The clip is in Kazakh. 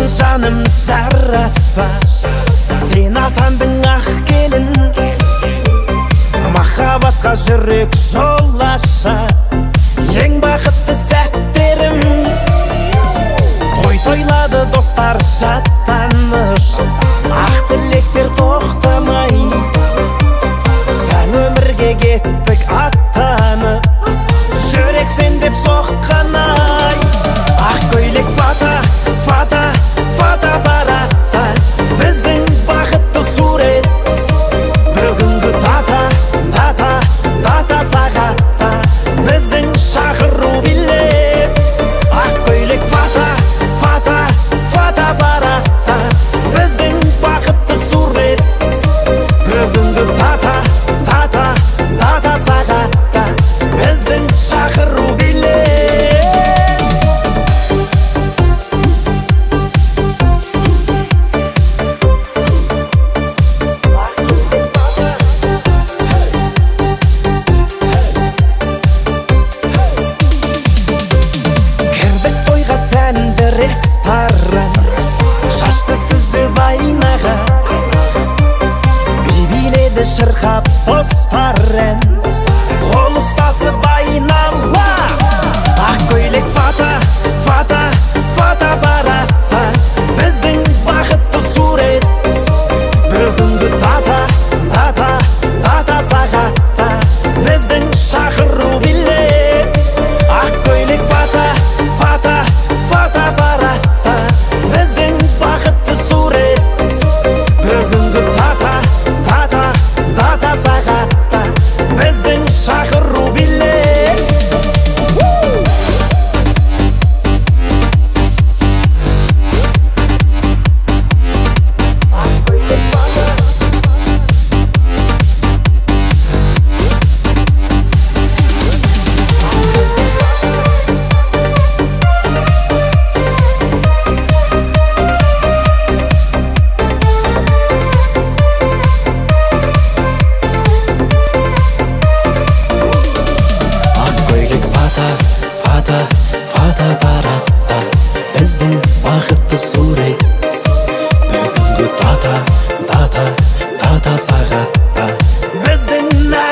жаным жараса, сен атандың ақ келін, махаббатқа жүрек жол аша. Ең бақытты сәттерім, той тойлады достар шаттанып, ақ тілектер тоқтамай, жаңа өмірге кеттік аттанып, жүрек сен деп соққан ай. Ақ көйлек фата, фата, фата баратта, біздің бақытты сурет. Бүгінгі дата, дата, дата сағатта, біздің шақыру билет. Ақ көйлек фата, фата, фата баратта, біздің бақытты сурет. Бүгінгі дата, дата, дата сағатта, біздің шақыру билет. Сәнді ресторан, шашты түзіп айнаға, биледі шырқап достар ән, қол ұстасып айнала. Ақ көйлек фата, фата, фата баратта, біздің бақытты сурет. Бүгінгі дата, дата, дата сағатта, біздің шақыру билет. Ақ көйлек фата, фата, фата баратта, біздің бақытты сурет. Бүгінгі дата, дата, дата сағатта, біздің шақыру билет. Фата баратта, біздің бақытты сурет. Бүгінгі дата, дата, дата сағатта, біздің